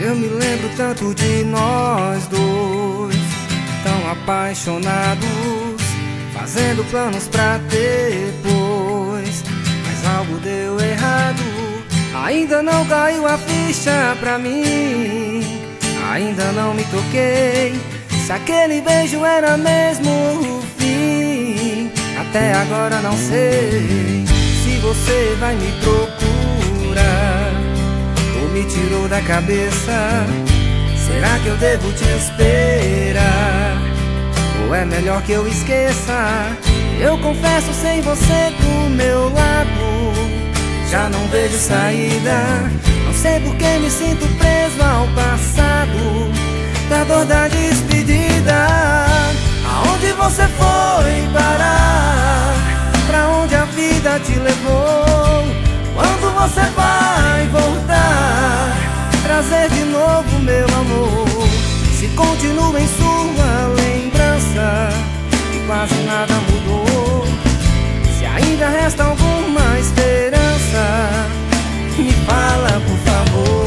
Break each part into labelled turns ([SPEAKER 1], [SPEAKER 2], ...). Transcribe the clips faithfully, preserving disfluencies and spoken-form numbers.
[SPEAKER 1] Eu me lembro tanto de nós dois, tão apaixonados, fazendo planos pra depois. Mas algo deu errado, ainda não caiu a ficha pra mim. Ainda não me toquei se aquele beijo era mesmo o fim. Até agora não sei se você vai me procurar ou me tirou da cabeça. Será que eu devo te esperar ou é melhor que eu esqueça? Eu confesso, sem você do meu lado já não vejo saída. Não sei por que me sinto preso ao passado, da dor da despedida. Aonde você foi parar? Pra onde a vida te levou? Quando você vai voltar, trazer de novo meu amor? Se continua em sua lembrança e quase nada mudou, se ainda resta alguma esperança, me fala por favor.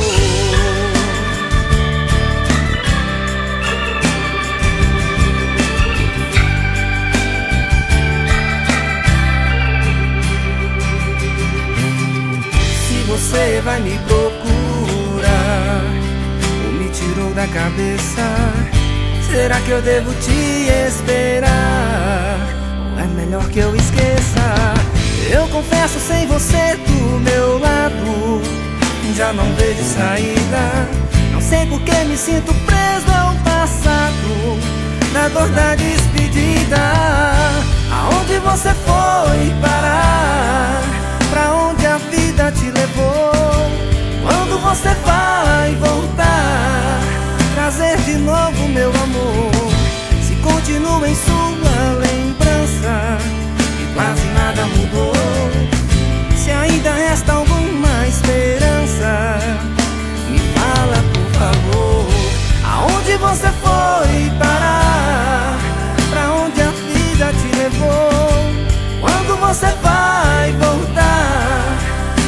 [SPEAKER 1] Você vai me procurar ou me tirou da cabeça? Será que eu devo te esperar ou é melhor que eu esqueça? Eu confesso, sem você do meu lado já não vejo saída. Não sei por que me sinto preso ao passado, na dor da despedida. Aonde você foi parar? Pra onde a vida te levou? Quando você vai voltar, trazer de novo meu amor? Se continua em sua lembrança e quase nada mudou, se ainda resta alguma esperança, me fala por favor. Aonde você foi parar? Pra onde a vida te levou? Quando você vai voltar?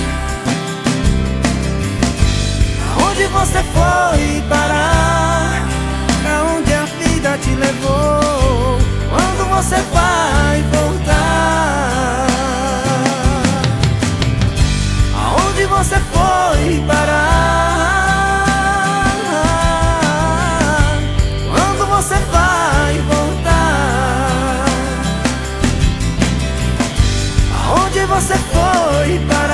[SPEAKER 1] Aonde você foi parar? Pra onde a vida te levou? Quando você vai voltar? Aonde você foi parar? Quando você vai voltar? Aonde você foi parar?